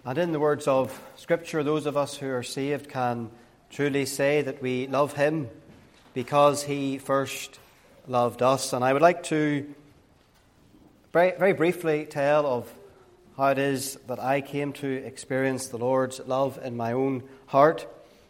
And in the words of Scripture, those of us who are saved can truly say that we love Him because He first loved us. And I would like to very briefly tell of how it is that I came to experience the Lord's love in my own heart.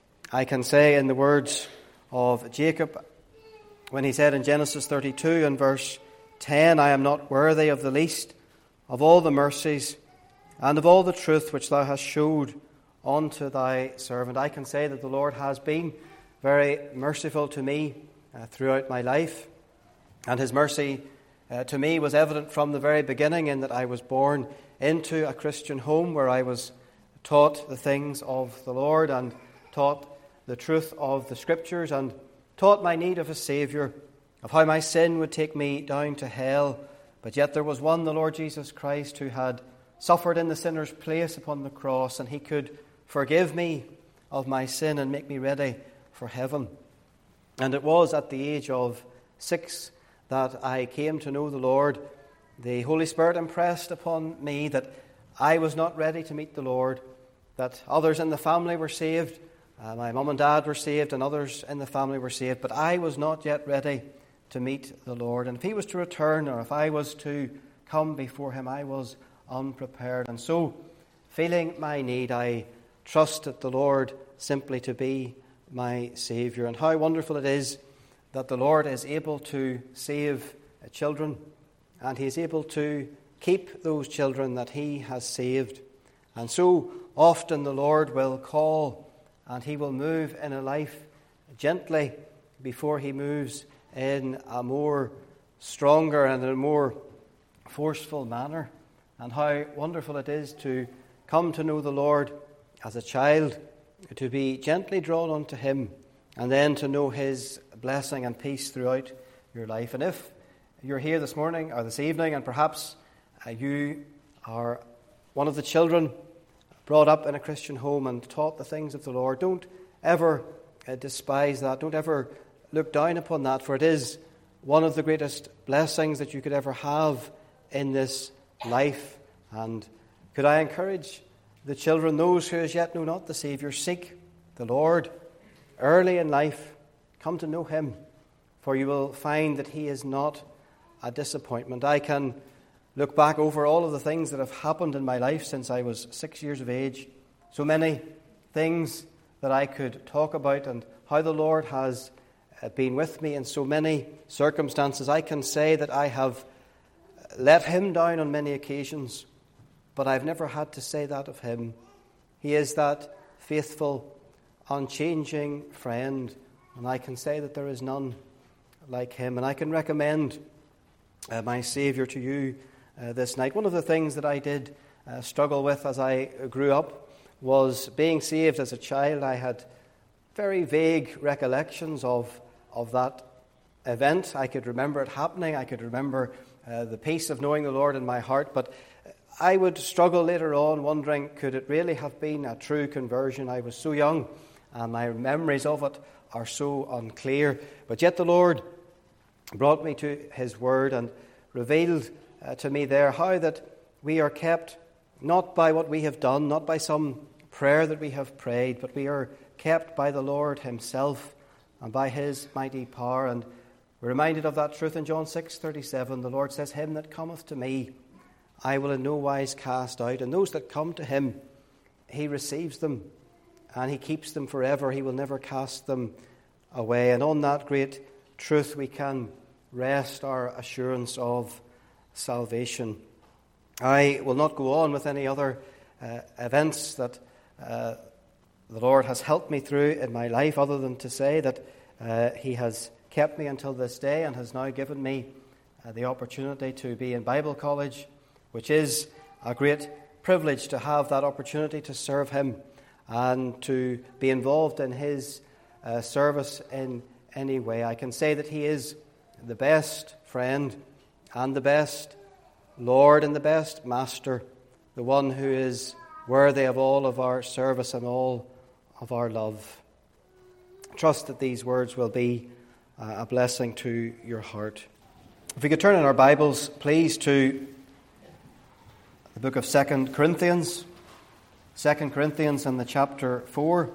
I can say in the words of Jacob, when he said in Genesis 32 and verse 10, I am not worthy of the least of all the mercies and of all the truth which thou hast showed unto thy servant. I can say that the Lord has been very merciful to me throughout my life. And His mercy to me was evident from the very beginning, in that I was born into a Christian home where I was taught the things of the Lord and taught the truth of the Scriptures and taught my need of a Saviour, of how my sin would take me down to hell. But yet there was one, the Lord Jesus Christ, who had suffered in the sinner's place upon the cross, and He could forgive me of my sin and make me ready for heaven. And it was at the age of 6 that I came to know the Lord. The Holy Spirit impressed upon me that I was not ready to meet the Lord, that others in the family were saved, my mum and dad were saved, and others in the family were saved, but I was not yet ready to meet the Lord. And if He was to return, or if I was to come before Him, I was unprepared. And so, feeling my need, I trusted the Lord simply to be my Saviour. And how wonderful it is that the Lord is able to save children, and He is able to keep those children that He has saved. And so often the Lord will call, and He will move in a life gently before He moves in a more stronger and a more forceful manner. And how wonderful it is to come to know the Lord as a child, to be gently drawn unto Him, and then to know His blessing and peace throughout your life. And if you're here this morning or this evening, and perhaps you are one of the children brought up in a Christian home and taught the things of the Lord, don't ever despise that. Don't ever look down upon that, for it is one of the greatest blessings that you could ever have in this life. And could I encourage the children, those who as yet know not the Saviour, seek the Lord early in life. Come to know Him, for you will find that He is not a disappointment. I can look back over all of the things that have happened in my life since I was 6 years of age. So many things that I could talk about, and how the Lord has been with me in so many circumstances. I can say that I have let Him down on many occasions, but I've never had to say that of Him. He is that faithful, unchanging friend, and I can say that there is none like Him. And I can recommend my Saviour to you this night. One of the things that I did struggle with as I grew up was being saved as a child. I had very vague recollections of that event. I could remember it happening. I could remember the peace of knowing the Lord in my heart, but I would struggle later on wondering, could it really have been a true conversion? I was so young, and my memories of it are so unclear. But yet the Lord brought me to His Word and revealed to me there how that we are kept not by what we have done, not by some prayer that we have prayed, but we are kept by the Lord Himself and by His mighty power. And we're reminded of that truth in John 6:37. The Lord says, Him that cometh to me, I will in no wise cast out. And those that come to Him, He receives them, and He keeps them forever. He will never cast them away. And on that great truth we can rest our assurance of salvation. I will not go on with any other events that the Lord has helped me through in my life, other than to say that He has kept me until this day and has now given me the opportunity to be in Bible college, which is a great privilege to have that opportunity to serve Him and to be involved in His service in any way. I can say that He is the best friend and the best Lord and the best Master, the one who is worthy of all of our service and all of our love. Trust that these words will be a blessing to your heart. If we could turn in our Bibles, please, to the book of 2 Corinthians. 2 Corinthians in the chapter 4.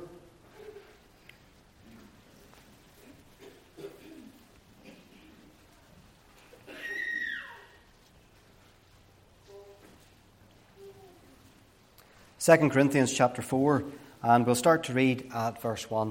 Second Corinthians chapter 4, and we'll start to read at verse 1.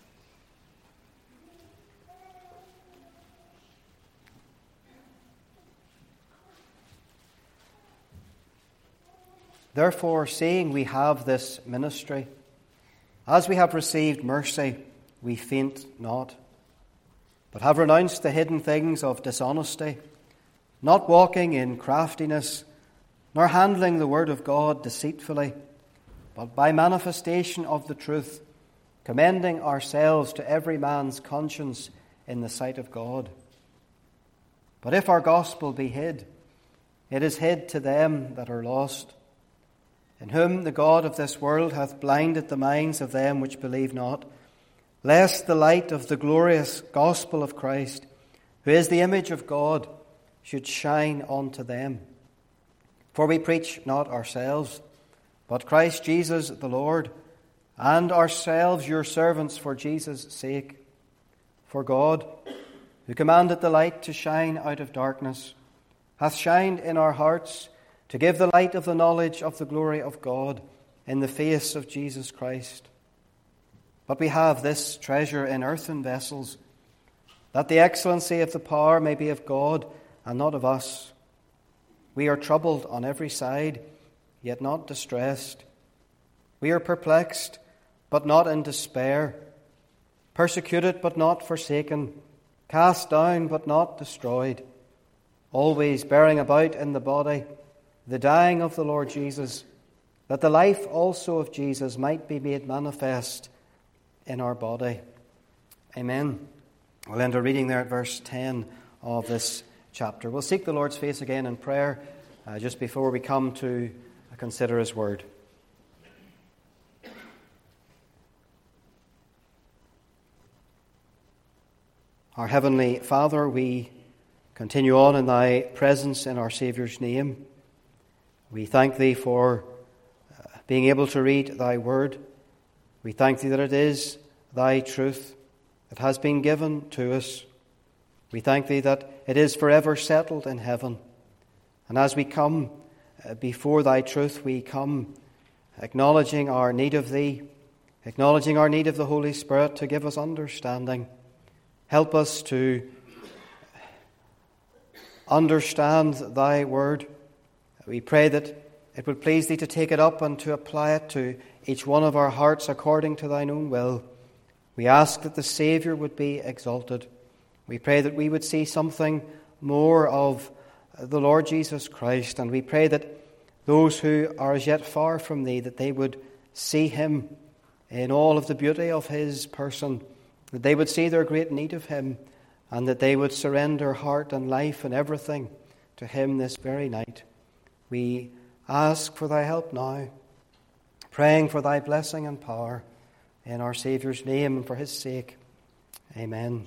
Therefore, seeing we have this ministry, as we have received mercy, we faint not, but have renounced the hidden things of dishonesty, not walking in craftiness, nor handling the word of God deceitfully, but by manifestation of the truth, commending ourselves to every man's conscience in the sight of God. But if our gospel be hid, it is hid to them that are lost, in whom the God of this world hath blinded the minds of them which believe not, lest the light of the glorious gospel of Christ, who is the image of God, should shine unto them. For we preach not ourselves, but Christ Jesus the Lord, and ourselves your servants for Jesus' sake. For God, who commanded the light to shine out of darkness, hath shined in our hearts to give the light of the knowledge of the glory of God in the face of Jesus Christ. But we have this treasure in earthen vessels, that the excellency of the power may be of God and not of us. We are troubled on every side, yet not distressed. We are perplexed, but not in despair. Persecuted, but not forsaken. Cast down, but not destroyed. Always bearing about in the body the dying of the Lord Jesus, that the life also of Jesus might be made manifest in our body. Amen. We'll end our reading there at verse 10 of this chapter. We'll seek the Lord's face again in prayer just before we come to consider His Word. Our Heavenly Father, we continue on in Thy presence in our Saviour's name. We thank Thee for being able to read Thy Word. We thank Thee that it is Thy truth that has been given to us. We thank Thee that it is forever settled in heaven. And as we come before Thy truth, we come acknowledging our need of Thee, acknowledging our need of the Holy Spirit to give us understanding. Help us to understand Thy Word. We pray that it would please Thee to take it up and to apply it to each one of our hearts according to Thine own will. We ask that the Saviour would be exalted. We pray that we would see something more of the Lord Jesus Christ, and we pray that those who are as yet far from Thee, that they would see Him in all of the beauty of His person, that they would see their great need of Him, and that they would surrender heart and life and everything to Him this very night. We ask for Thy help now, praying for Thy blessing and power in our Saviour's name and for His sake. Amen.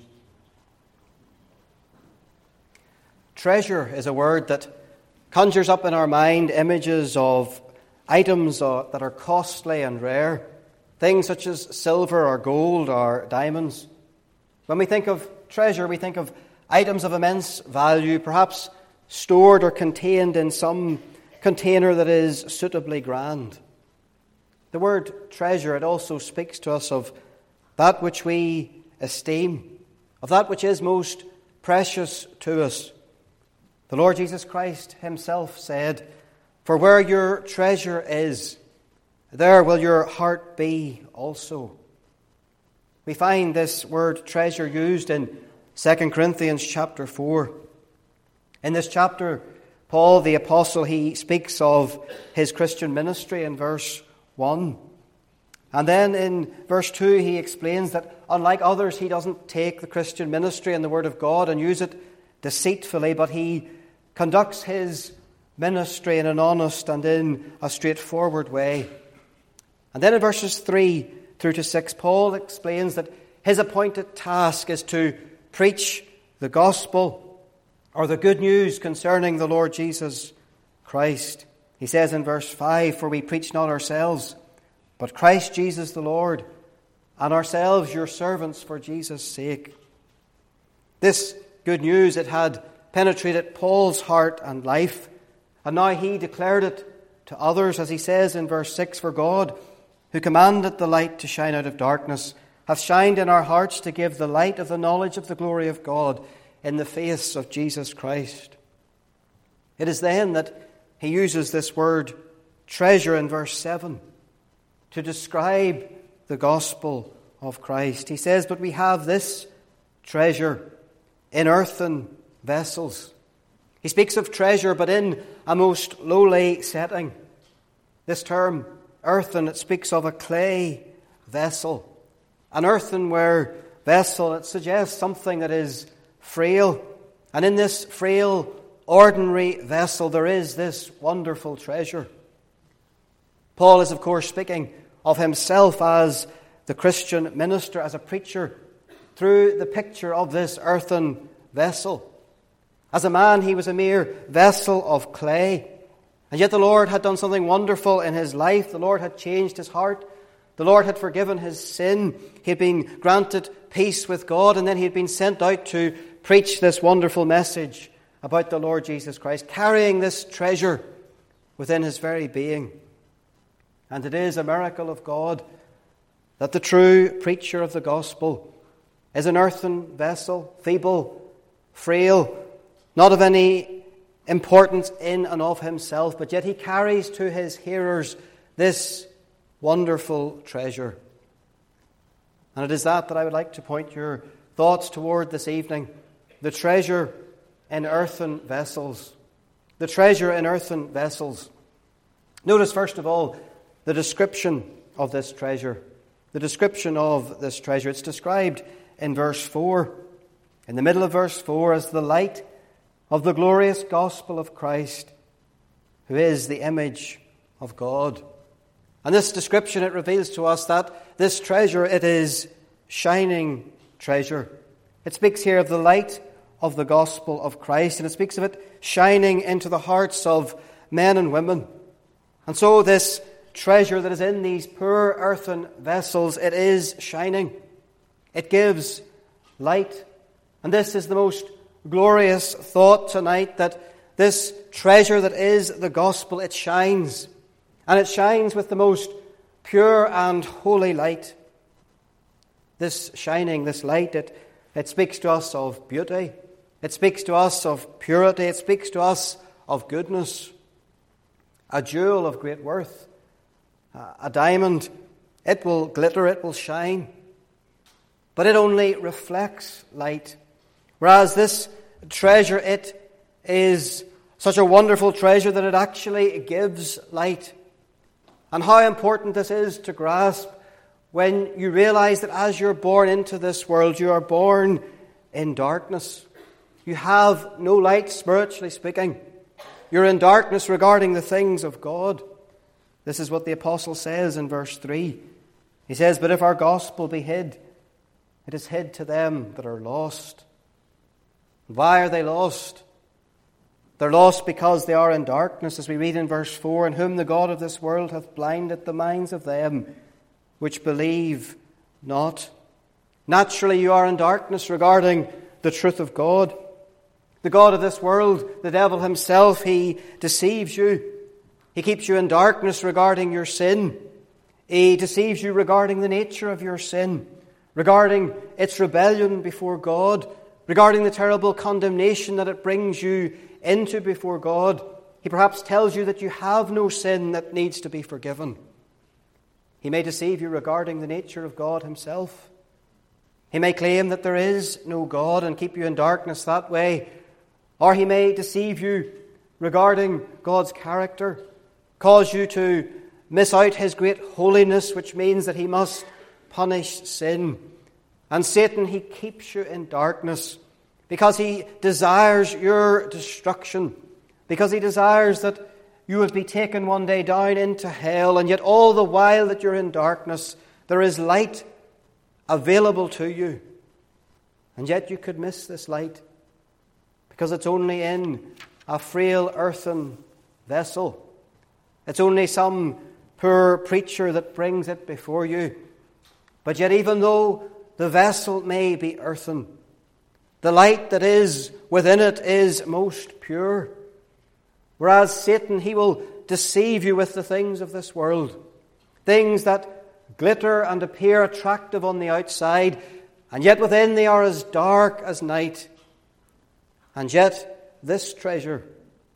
Treasure is a word that conjures up in our mind images of items that are costly and rare, things such as silver or gold or diamonds. When we think of treasure, we think of items of immense value, perhaps stored or contained in some container that is suitably grand. The word treasure, it also speaks to us of that which we esteem, of that which is most precious to us. The Lord Jesus Christ Himself said, "For where your treasure is, there will your heart be also." We find this word treasure used in 2 Corinthians chapter 4. In this chapter, Paul the Apostle, he speaks of his Christian ministry in verse 1. And then in verse 2 he explains that unlike others, he doesn't take the Christian ministry and the Word of God and use it deceitfully, but he conducts his ministry in an honest and in a straightforward way. And then in verses 3 through to 6, Paul explains that his appointed task is to preach the gospel, or the good news concerning the Lord Jesus Christ. He says in verse 5, "For we preach not ourselves, but Christ Jesus the Lord, and ourselves your servants for Jesus' sake. This good news, it had penetrated Paul's heart and life, and now he declared it to others, as he says in verse 6, "For God, who commanded the light to shine out of darkness, hath shined in our hearts to give the light of the knowledge of the glory of God in the face of Jesus Christ." It is then that he uses this word treasure in verse 7 to describe the gospel of Christ. He says, "But we have this treasure in earthen vessels." He speaks of treasure, but in a most lowly setting. This term, earthen, it speaks of a clay vessel. An earthenware vessel, it suggests something that is frail. And in this frail, ordinary vessel, there is this wonderful treasure. Paul is, of course, speaking of himself as the Christian minister, as a preacher, through the picture of this earthen vessel. As a man, he was a mere vessel of clay. And yet the Lord had done something wonderful in his life. The Lord had changed his heart. The Lord had forgiven his sin. He had been granted peace with God. And then he had been sent out to preach this wonderful message about the Lord Jesus Christ, carrying this treasure within his very being. And it is a miracle of God that the true preacher of the gospel is an earthen vessel, feeble, frail, not of any importance in and of himself, but yet he carries to his hearers this wonderful treasure. And it is that I would like to point your thoughts toward this evening. The treasure in earthen vessels. The treasure in earthen vessels. Notice, first of all, the description of this treasure. The description of this treasure. It's described in verse 4. In the middle of verse 4, as the light of the glorious gospel of Christ, who is the image of God. And this description, it reveals to us that this treasure, it is shining treasure. It speaks here of the light of the gospel of Christ, and it speaks of it shining into the hearts of men and women. And so this treasure that is in these poor earthen vessels, it is shining. It gives light. And this is the most glorious thought tonight, that this treasure that is the gospel, it shines. And it shines with the most pure and holy light. This shining, this light, it speaks to us of beauty. It speaks to us of purity. It speaks to us of goodness. A jewel of great worth. A diamond, it will glitter, it will shine. But it only reflects light. Whereas this treasure, it is such a wonderful treasure that it actually gives light. And how important this is to grasp when you realize that as you're born into this world, you are born in darkness. You have no light, spiritually speaking. You're in darkness regarding the things of God. This is what the apostle says in verse 3. He says, "But if our gospel be hid, it is hid to them that are lost." Why are they lost? They're lost because they are in darkness, as we read in verse 4, "In whom the God of this world hath blinded the minds of them which believe not." Naturally, you are in darkness regarding the truth of God. The God of this world, the devil himself, he deceives you. He keeps you in darkness regarding your sin. He deceives you regarding the nature of your sin, regarding its rebellion before God, regarding the terrible condemnation that it brings you into before God. He perhaps tells you that you have no sin that needs to be forgiven. He may deceive you regarding the nature of God himself. He may claim that there is no God and keep you in darkness that way. Or he may deceive you regarding God's character, cause you to miss out his great holiness, which means that he must punish sin. And Satan, he keeps you in darkness because he desires your destruction, because he desires that you would be taken one day down into hell. And yet all the while that you're in darkness, there is light available to you. And yet you could miss this light because it's only in a frail earthen vessel. It's only some poor preacher that brings it before you. But yet, even though the vessel may be earthen, the light that is within it is most pure. Whereas Satan, he will deceive you with the things of this world, things that glitter and appear attractive on the outside, and yet within they are as dark as night. And yet this treasure,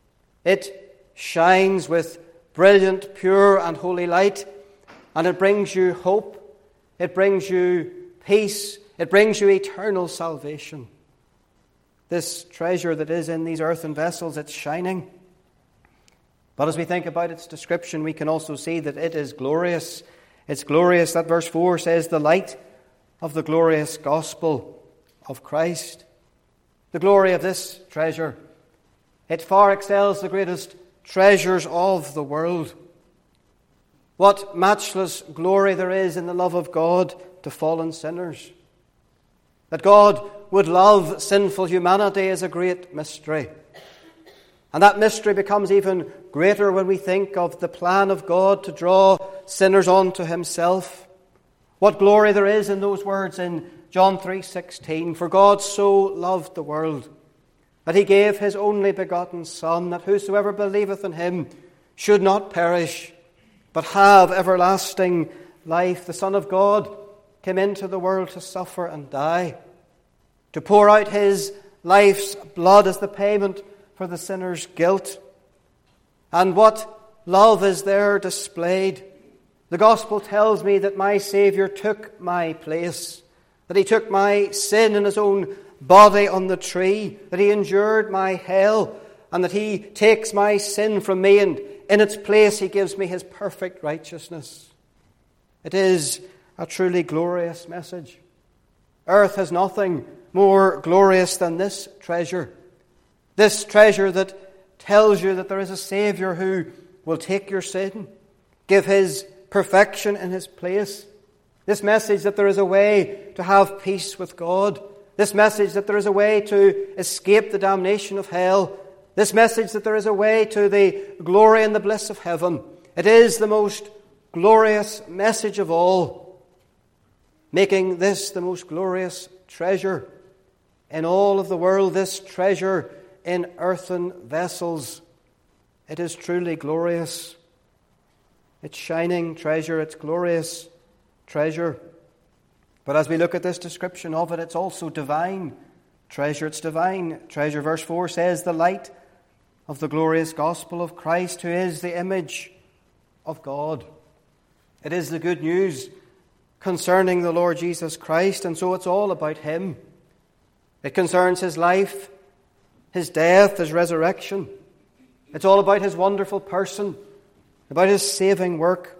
it shines with brilliant, pure and holy light, and it brings you hope, it brings you peace, it brings you eternal salvation. This treasure that is in these earthen vessels, it's shining. But as we think about its description, we can also see that it is glorious. It's glorious. That verse 4 says, the light of the glorious gospel of Christ. The glory of this treasure, it far excels the greatest treasures of the world. What matchless glory there is in the love of God to fallen sinners. That God would love sinful humanity is a great mystery. And that mystery becomes even greater when we think of the plan of God to draw sinners unto himself. What glory there is in those words in John 3:16. For God so loved the world that he gave his only begotten Son, that whosoever believeth in him should not perish, but have everlasting life. The Son of God came into the world to suffer and die, to pour out his life's blood as the payment for the sinner's guilt. And what love is there displayed? The gospel tells me that my Saviour took my place, that he took my sin in his own body on the tree, that he endured my hell, and that he takes my sin from me, and in its place he gives me his perfect righteousness. It is a truly glorious message. Earth has nothing more glorious than this treasure. This treasure that tells you that there is a Saviour who will take your sin, give his perfection in his place. This message that there is a way to have peace with God. This message that there is a way to escape the damnation of hell. This message that there is a way to the glory and the bliss of heaven. It is the most glorious message of all, making this the most glorious treasure in all of the world, this treasure in earthen vessels. It is truly glorious. It's shining treasure, it's glorious treasure. But as we look at this description of it, it's also divine treasure. It's divine treasure. Verse 4 says, the light of the glorious gospel of Christ, who is the image of God. It is the good news concerning the Lord Jesus Christ, and so it's all about him. It concerns his life, his death, his resurrection. It's all about his wonderful person, about his saving work.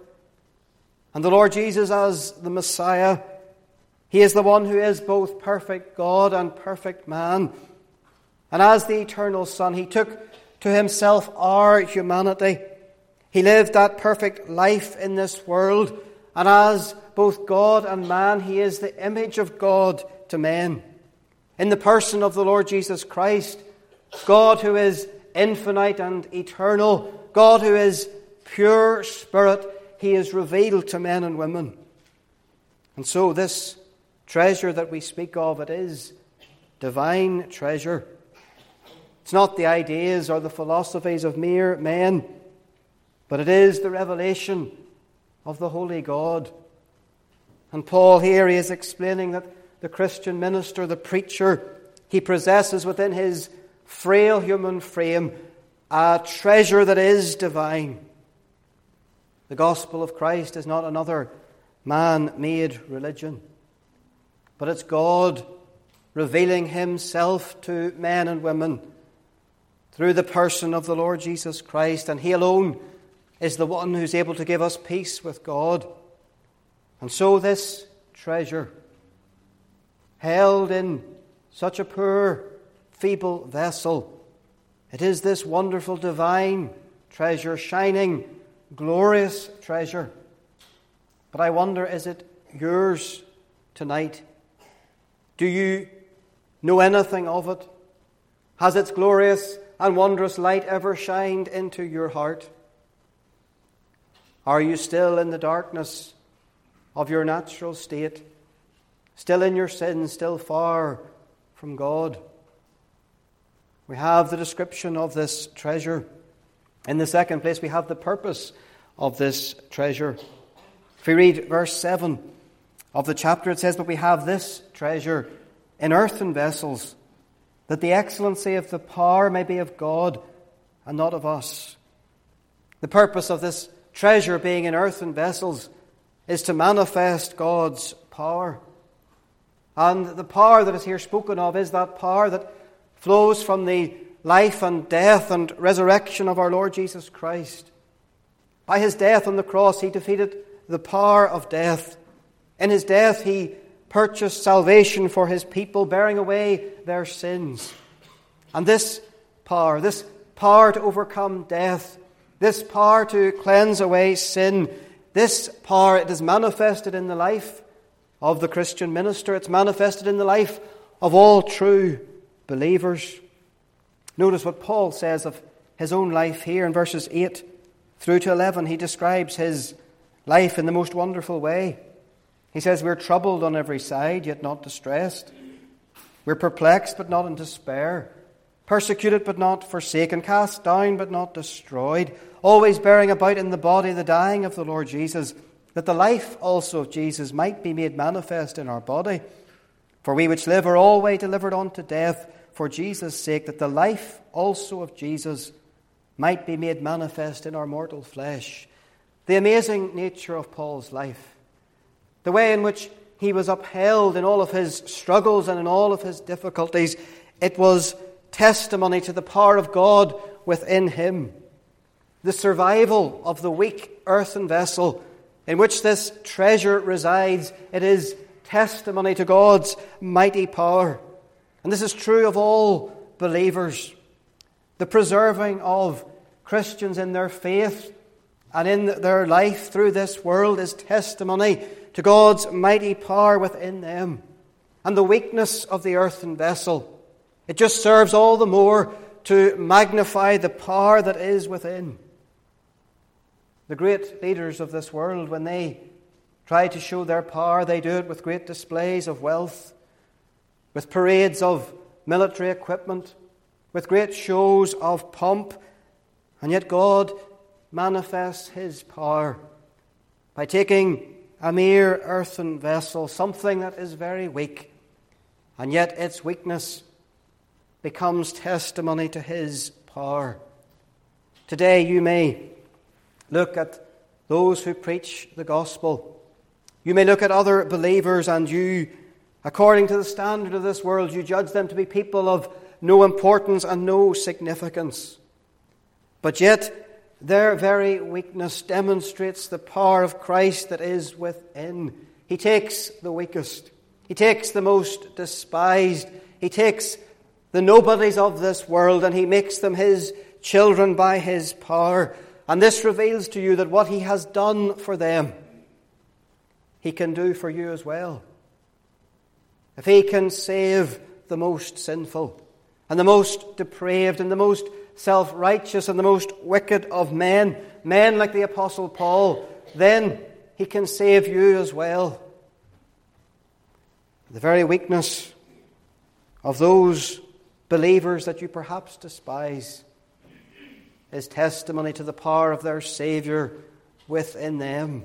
And the Lord Jesus as the Messiah, he is the one who is both perfect God and perfect man. And as the eternal Son, he took to himself our humanity. He lived that perfect life in this world. And as both God and man, he is the image of God to men. In the person of the Lord Jesus Christ, God who is infinite and eternal, God who is pure spirit, he is revealed to men and women. And so this treasure that we speak of, it is divine treasure. It's not the ideas or the philosophies of mere men, but it is the revelation of the Holy God. And Paul here, he is explaining that the Christian minister, the preacher, he possesses within his frail human frame a treasure that is divine. The gospel of Christ is not another man-made religion, but it's God revealing himself to men and women through the person of the Lord Jesus Christ, and he alone is the one who's able to give us peace with God. And so this treasure, held in such a poor, feeble vessel, it is this wonderful divine treasure, shining, glorious treasure. But I wonder, is it yours tonight? Do you know anything of it? Has its glorious and wondrous light ever shined into your heart? Are you still in the darkness of your natural state? Still in your sins, still far from God? We have the description of this treasure. In the second place, we have the purpose of this treasure. If we read verse 7 of the chapter, it says, "But we have this treasure in earthen vessels, that the excellency of the power may be of God and not of us." The purpose of this treasure being in earthen vessels is to manifest God's power. And the power that is here spoken of is that power that flows from the life and death and resurrection of our Lord Jesus Christ. By his death on the cross, he defeated the power of death. In his death, he purchased salvation for his people, bearing away their sins. And this power to overcome death, this power to cleanse away sin, this power, it is manifested in the life of the Christian minister. It's manifested in the life of all true believers. Notice what Paul says of his own life here in verses 8 through to 11. He describes his life in the most wonderful way. He says, "We're troubled on every side, yet not distressed. We're perplexed, but not in despair. Persecuted, but not forsaken. Cast down, but not destroyed. Always bearing about in the body the dying of the Lord Jesus, that the life also of Jesus might be made manifest in our body. For we which live are always delivered unto death for Jesus' sake, that the life also of Jesus might be made manifest in our mortal flesh." The amazing nature of Paul's life, the way in which he was upheld in all of his struggles and in all of his difficulties, it was testimony to the power of God within him. The survival of the weak earthen vessel in which this treasure resides, it is testimony to God's mighty power. And this is true of all believers. The preserving of Christians in their faith and in their life through this world is testimony to God's mighty power within them. And the weakness of the earthen vessel, it just serves all the more to magnify the power that is within. The great leaders of this world, when they try to show their power, they do it with great displays of wealth, with parades of military equipment, with great shows of pomp. And yet God manifests his power by taking a mere earthen vessel, something that is very weak, and yet its weakness becomes testimony to his power. Today you may look at those who preach the gospel. You may look at other believers, and you, according to the standard of this world, you judge them to be people of no importance and no significance. But yet their very weakness demonstrates the power of Christ that is within. He takes the weakest. He takes the most despised. He takes the nobodies of this world, and he makes them his children by his power. And this reveals to you that what he has done for them, he can do for you as well. If he can save the most sinful and the most depraved and the most self-righteous and the most wicked of men like the Apostle Paul, then he can save you as well. The very weakness of those believers that you perhaps despise is testimony to the power of their Saviour within them.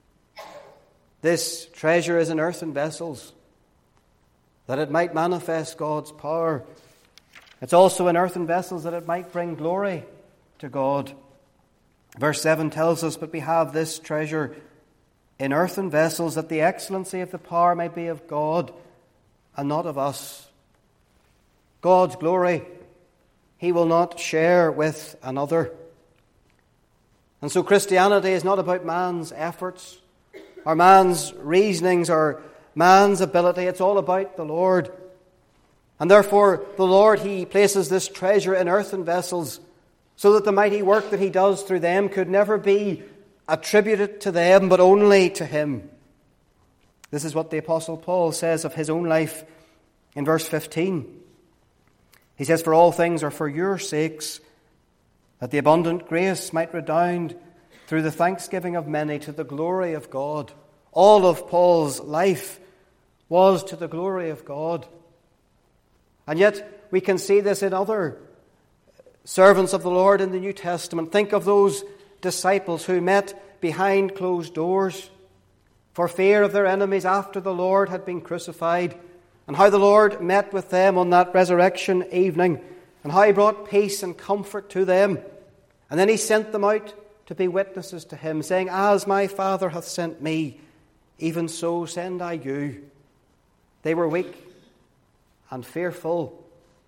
This treasure is in earthen vessels, that it might manifest God's power. It's also in earthen vessels that it might bring glory to God. Verse 7 tells us, "But we have this treasure in earthen vessels, that the excellency of the power may be of God and not of us." God's glory he will not share with another. And so Christianity is not about man's efforts or man's reasonings or man's ability. It's all about the Lord. And therefore the Lord, he places this treasure in earthen vessels so that the mighty work that he does through them could never be attributed to them but only to him. This is what the Apostle Paul says of his own life in verse 15. He says, "For all things are for your sakes, that the abundant grace might redound through the thanksgiving of many to the glory of God. All of Paul's life was to the glory of God. And yet we can see this in other servants of the Lord in the New Testament. Think of those disciples who met behind closed doors for fear of their enemies after the Lord had been crucified, and how the Lord met with them on that resurrection evening, and how he brought peace and comfort to them. And then he sent them out to be witnesses to him, saying, "As my Father hath sent me, even so send I you." They were weak and fearful,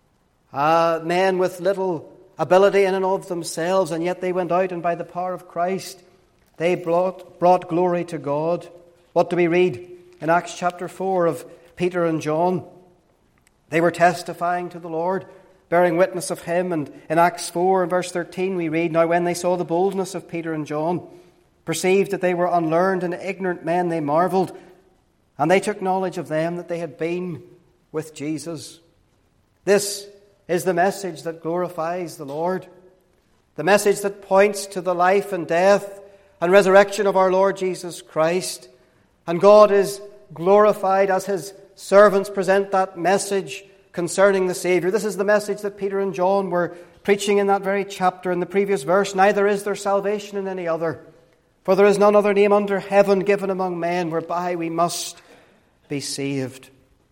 men with little ability in and of themselves, and yet they went out, and by the power of Christ they brought glory to God. What do we read in Acts chapter 4 of Peter and John? They were testifying to the Lord, bearing witness of him. And in Acts 4 and verse 13 we read, "Now when they saw the boldness of Peter and John, perceived that they were unlearned and ignorant men, they marveled, and they took knowledge of them that they had been with Jesus." This is the message that glorifies the Lord, the message that points to the life and death and resurrection of our Lord Jesus Christ. And God is glorified as his servants present that message concerning the Saviour. This is the message that Peter and John were preaching in that very chapter in the previous verse. "Neither is there salvation in any other, for there is none other name under heaven given among men whereby we must be saved."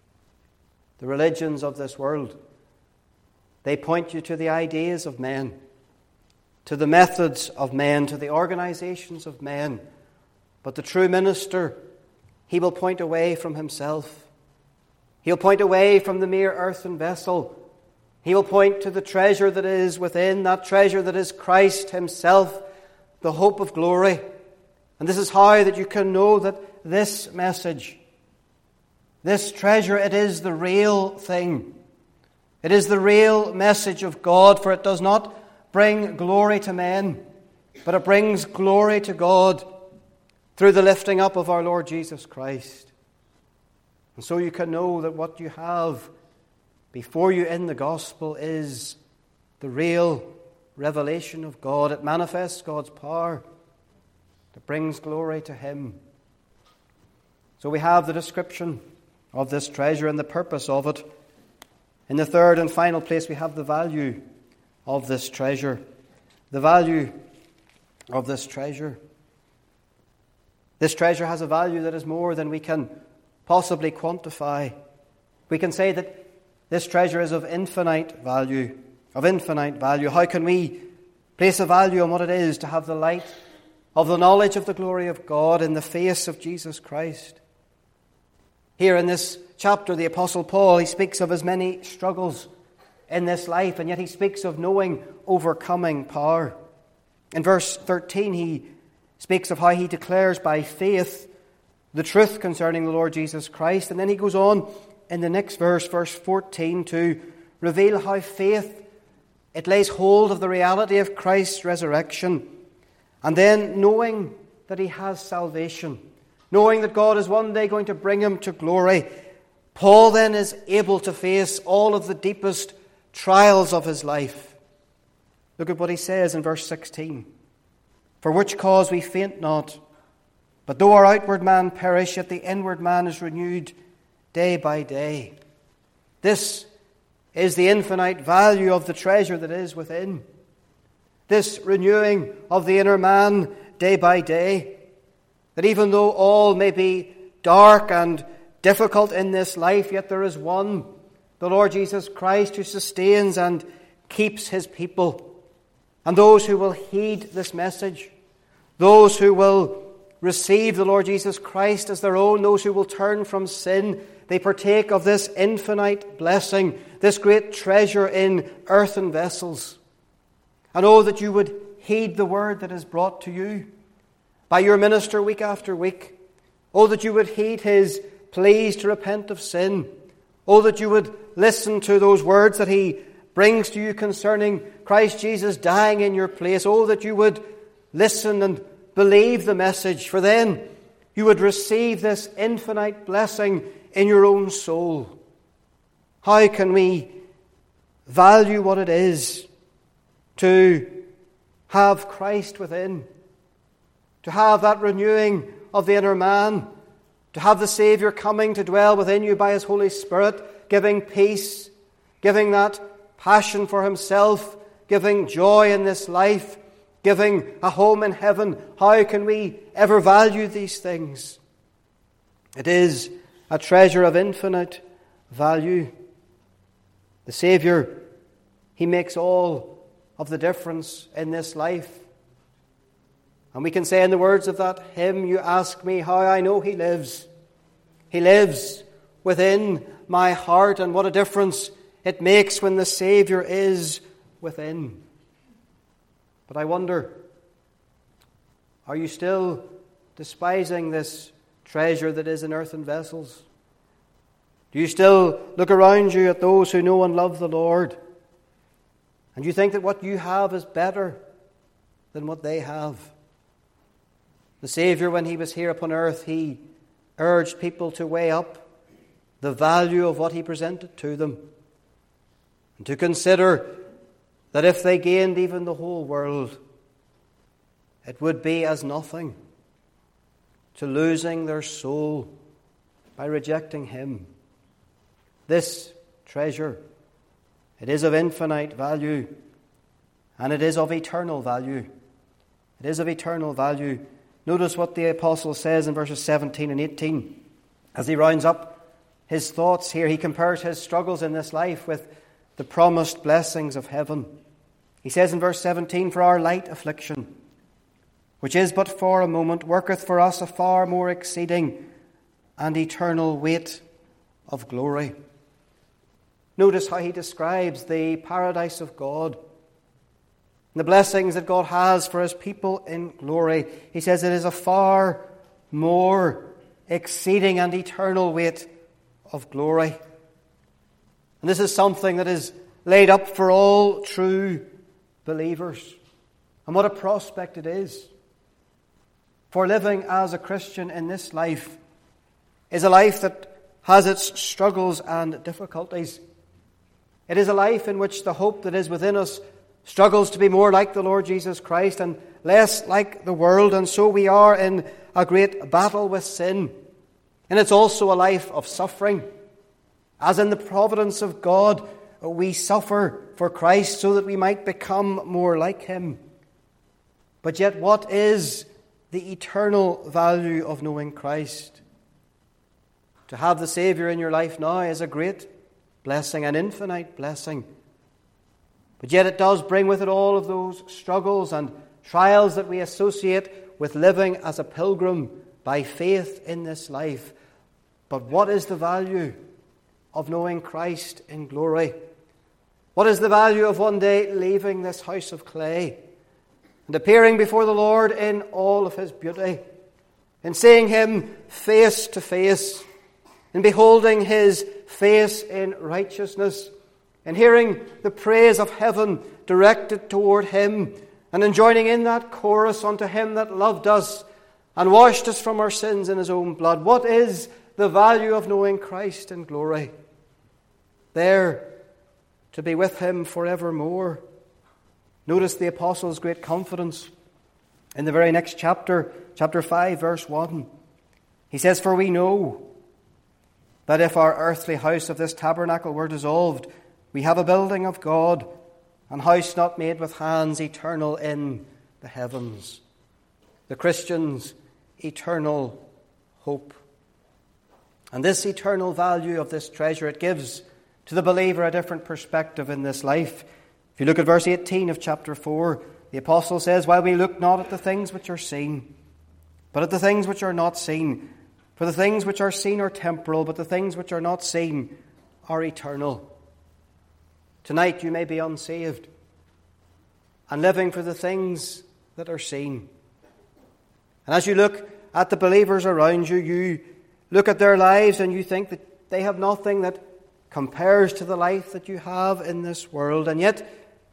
The religions of this world, they point you to the ideas of men, to the methods of men, to the organizations of men. But the true minister, he will point away from himself. He'll point away from the mere earthen vessel. He will point to the treasure that is within, that treasure that is Christ himself, the hope of glory. And this is how that you can know that this message, this treasure, it is the real thing. It is the real message of God, for it does not bring glory to men, but it brings glory to God through the lifting up of our Lord Jesus Christ. And so you can know that what you have before you in the gospel is the real revelation of God. It manifests God's power. It brings glory to him. So we have the description of this treasure and the purpose of it. In the third and final place, we have the value of this treasure. The value of this treasure. This treasure has a value that is more than we can possibly quantify. We can say that this treasure is of infinite value. Of infinite value. How can we place a value on what it is to have the light of the knowledge of the glory of God in the face of Jesus Christ? Here in this chapter, the Apostle Paul, he speaks of his many struggles in this life, and yet he speaks of knowing overcoming power. In verse 13, he speaks of how he declares by faith the truth concerning the Lord Jesus Christ. And then he goes on in the next verse, verse 14, to reveal how faith, it lays hold of the reality of Christ's resurrection. And then knowing that he has salvation, knowing that God is one day going to bring him to glory, Paul then is able to face all of the deepest trials of his life. Look at what he says in verse 16. "For which cause we faint not, but though our outward man perish, yet the inward man is renewed day by day." This is the infinite value of the treasure that is within. This renewing of the inner man day by day. That even though all may be dark and difficult in this life, yet there is one, the Lord Jesus Christ, who sustains and keeps his people. And those who will heed this message, those who will receive the Lord Jesus Christ as their own, those who will turn from sin, they partake of this infinite blessing, this great treasure in earthen vessels. And oh, that you would heed the word that is brought to you by your minister week after week. Oh, that you would heed his pleas to repent of sin. Oh, that you would listen to those words that he brings to you concerning Christ Jesus dying in your place. Oh, that you would listen and believe the message, for then you would receive this infinite blessing in your own soul. How can we value what it is to have Christ within? to have that renewing of the inner man, to have the Saviour coming to dwell within you by His Holy Spirit, giving peace, giving that passion for Himself, giving joy in this life, giving a home in heaven. How can we ever value these things? It is a treasure of infinite value. The Saviour, He makes all of the difference in this life. And we can say in the words of that hymn, you ask me how I know He lives. He lives within my heart, and what a difference it makes when the Saviour is within. But I wonder, are you still despising this treasure that is in earthen vessels? Do you still look around you at those who know and love the Lord, and you think that what you have is better than what they have? The Saviour, when He was here upon earth, He urged people to weigh up the value of what He presented to them, and to consider that if they gained even the whole world, it would be as nothing to losing their soul by rejecting Him. This treasure, it is of infinite value, and it is of eternal value. It is of eternal value. Notice what the apostle says in verses 17 and 18. As he rounds up his thoughts here, he compares his struggles in this life with the promised blessings of heaven. He says in verse 17, for our light affliction, which is but for a moment, worketh for us a far more exceeding and eternal weight of glory. Notice how he describes the paradise of God, the blessings that God has for His people in glory. He says it is a far more exceeding and eternal weight of glory. And this is something that is laid up for all true believers. And what a prospect it is. For living as a Christian in this life is a life that has its struggles and difficulties. It is a life in which the hope that is within us struggles to be more like the Lord Jesus Christ and less like the world, and so we are in a great battle with sin. And it's also a life of suffering. As in the providence of God, we suffer for Christ so that we might become more like Him. But yet, what is the eternal value of knowing Christ? To have the Saviour in your life now is a great blessing, an infinite blessing. But yet it does bring with it all of those struggles and trials that we associate with living as a pilgrim by faith in this life. But what is the value of knowing Christ in glory? What is the value of one day leaving this house of clay and appearing before the Lord in all of His beauty, and seeing Him face to face, and beholding His face in righteousness, and hearing the praise of heaven directed toward Him, and in joining in that chorus unto Him that loved us and washed us from our sins in His own blood? What is the value of knowing Christ in glory? There, to be with Him forevermore. Notice the apostle's great confidence in the very next chapter, chapter 5, verse 1. He says, for we know that if our earthly house of this tabernacle were dissolved, we have a building of God, an house not made with hands, eternal in the heavens. The Christian's eternal hope. And this eternal value of this treasure, it gives to the believer a different perspective in this life. If you look at verse 18 of chapter 4, the apostle says, while we look not at the things which are seen, but at the things which are not seen. For the things which are seen are temporal, but the things which are not seen are eternal. Tonight you may be unsaved and living for the things that are seen. And as you look at the believers around you, you look at their lives and you think that they have nothing that compares to the life that you have in this world. And yet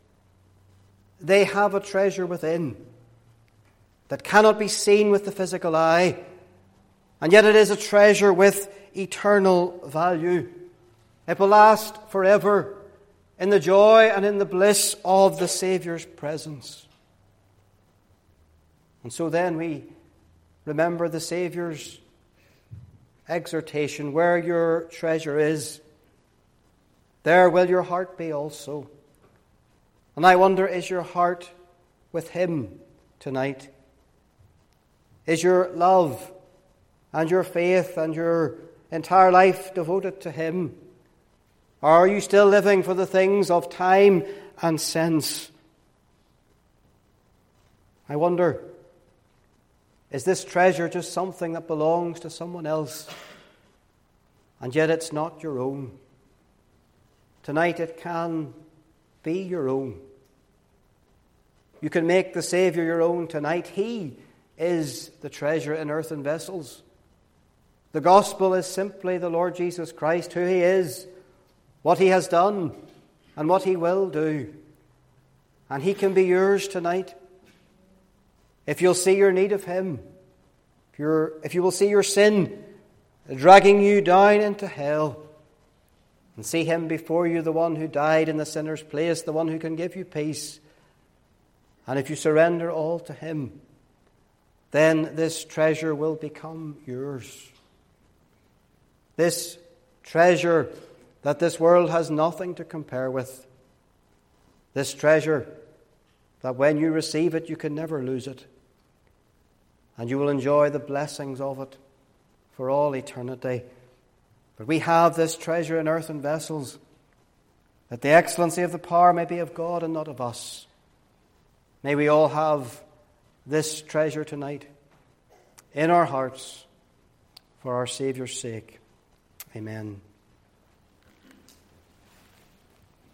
they have a treasure within that cannot be seen with the physical eye. And yet it is a treasure with eternal value. It will last forever in the joy and in the bliss of the Saviour's presence. And so then we remember the Saviour's exhortation, where your treasure is, there will your heart be also. And I wonder, is your heart with Him tonight? Is your love and your faith and your entire life devoted to Him? Or are you still living for the things of time and sense? I wonder, is this treasure just something that belongs to someone else, and yet it's not your own? Tonight it can be your own. You can make the Saviour your own tonight. He is the treasure in earthen vessels. The gospel is simply the Lord Jesus Christ, who He is, what He has done, and what He will do. And He can be yours tonight. If you'll see your need of Him, if you will see your sin dragging you down into hell, and see Him before you, the one who died in the sinner's place, the one who can give you peace, and if you surrender all to Him, then this treasure will become yours. This treasure that this world has nothing to compare with. This treasure that when you receive it, you can never lose it. And you will enjoy the blessings of it for all eternity. But we have this treasure in earthen vessels, that the excellency of the power may be of God and not of us. May we all have this treasure tonight in our hearts for our Saviour's sake. Amen.